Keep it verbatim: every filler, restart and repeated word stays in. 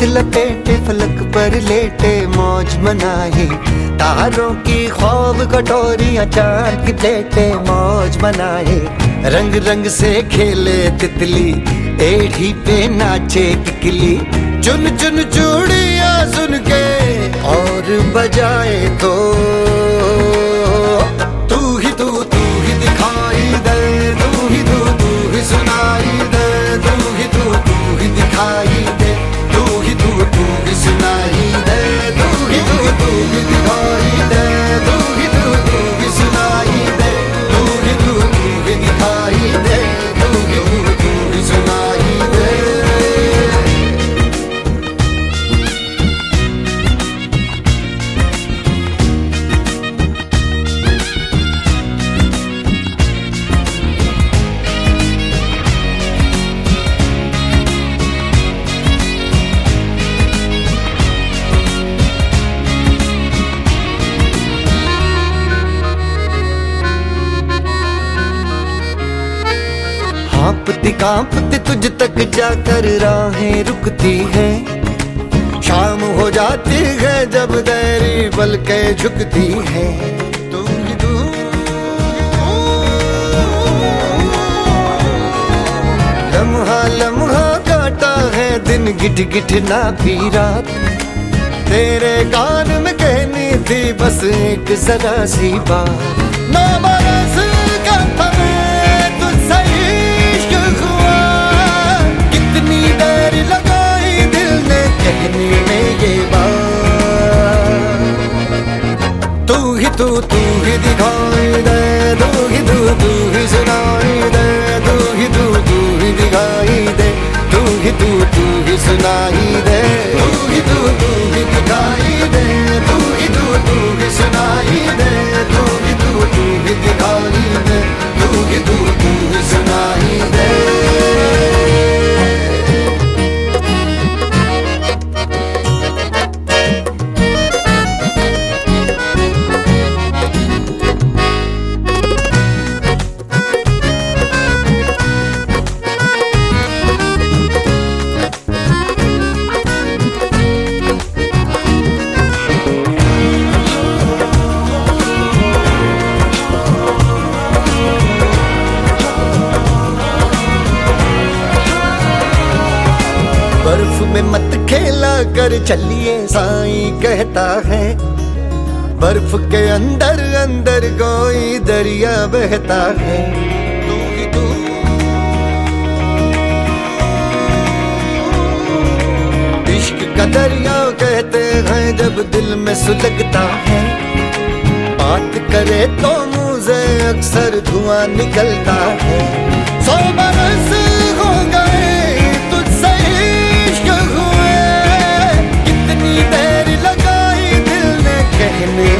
लपेटे फलक पर लेटे मौज मनाए, तारों की ख्वाब कटोरियां चांद की प्लेटे मौज मनाए। रंग रंग से खेले तितली, एड़ी पे नाचे किकली, चुन चुन चूड़ियां सुन के और बजाए तो तू ही तू तू ही दिखाई दे, तू ही तू तू ही सुनाई दे, तू ही तू तू ही दिखाई दे, तू ही तू तू ही सुनाई दे, तू ही तू तू ही दिखाई दे, तू ही तू तू ही सुनाई दे, तू ही तू तू ही दिखाई दे, तू ही तू तू ही सुनाई दे। कांपती कांपती तुझ तक जाकर राहें रुकती है, शाम हो जाती है जब देरी पलकें झुकती है। तू ही तू लम्हा लम्हा काटा है दिन, गिठ गिठ ना पी रात, तेरे कान में कहनी थी बस एक जरा सी बात। ना बरस का था मैं तुझसे कहने में ये बात, तू ही तू तू ही दिखाई दे, तू ही तू तू ही सुनाई दे, तू ही तू तू ही दिखाई दे, तू ही तू तू ही सुनाई दे, तू ही तू तू ही दिखाई दे, तू ही तू तू ही सुनाई दे, तू ही तू तू ही दिखाई दे, तू ही तू तू ही सुनाई दे। बर्फ में मत खेला कर चलिए साईं कहता है, बर्फ के अंदर अंदर कोई दरिया बहता है। तू ही तू इश्क का दरिया कहते हैं जब दिल में सुलगता है, बात करे तो मुंह से अक्सर धुआं निकलता है। सौ बरस हो गए कहने